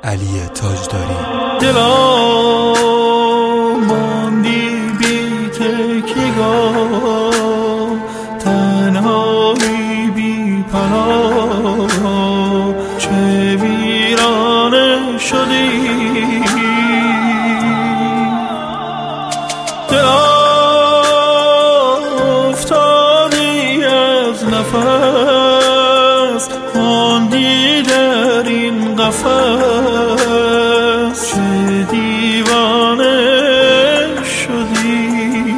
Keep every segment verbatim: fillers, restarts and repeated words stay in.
علی تاجداری. دلا ماندی بی تکیگاه، تنهایی بی پناه، چه ویرانه شدی. دلا افتادی از نفس، ماندی در این قفس، چه دیوانه شدی.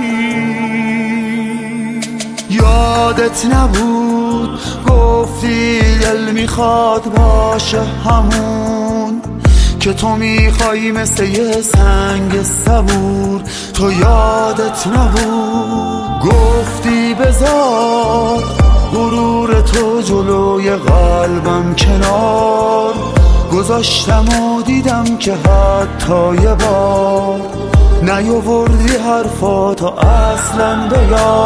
یادت نبود گفتی دل میخواد باشه همون که تو میخوایی مثل یه سنگ صبور. تو یادت نبود گفتی بذار غرور تو جلوی قلبم کنار. گذاشتم و دیدم که حتی یه بار نیاوردی حرفاتو اصلا به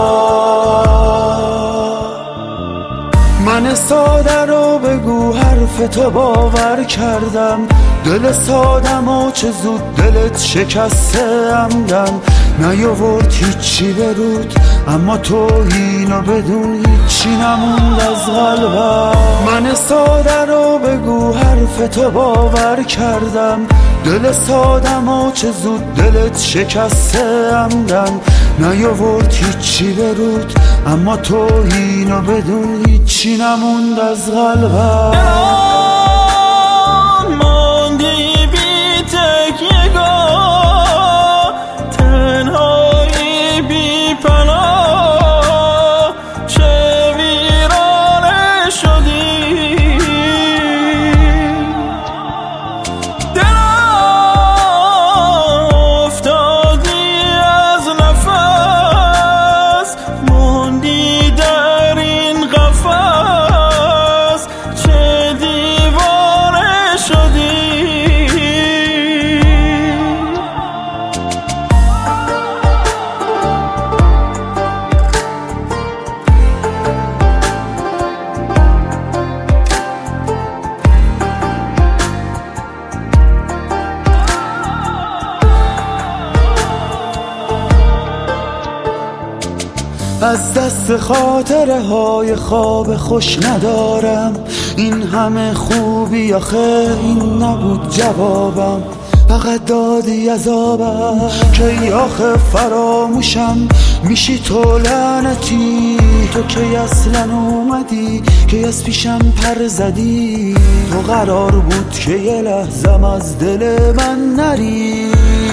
یاد. من ساده رو بگو حرف تو باور کردم، دل سادم و چه زود دلت شکسته عمدن. نیاورد هیچی برود اما تو اینو بدون هیچی نموند از قلبم. من ساده رو بگو حرف تو باور کردم، دل سادم و چه زود دلت شکسته عمدن. نیاورد هیچی برود اما تو اینو بدون هیچی نموند از قلبم. از دست خاطره های خواب خوش ندارم، این همه خوبی آخه این نبود جوابم. فقط دادی عذابم که آخه فراموشم میشی تو لعنتی. تو که اصلا اومدی که از پیشم پر زدی، تو قرار بود که یه لحظم از دل من نری.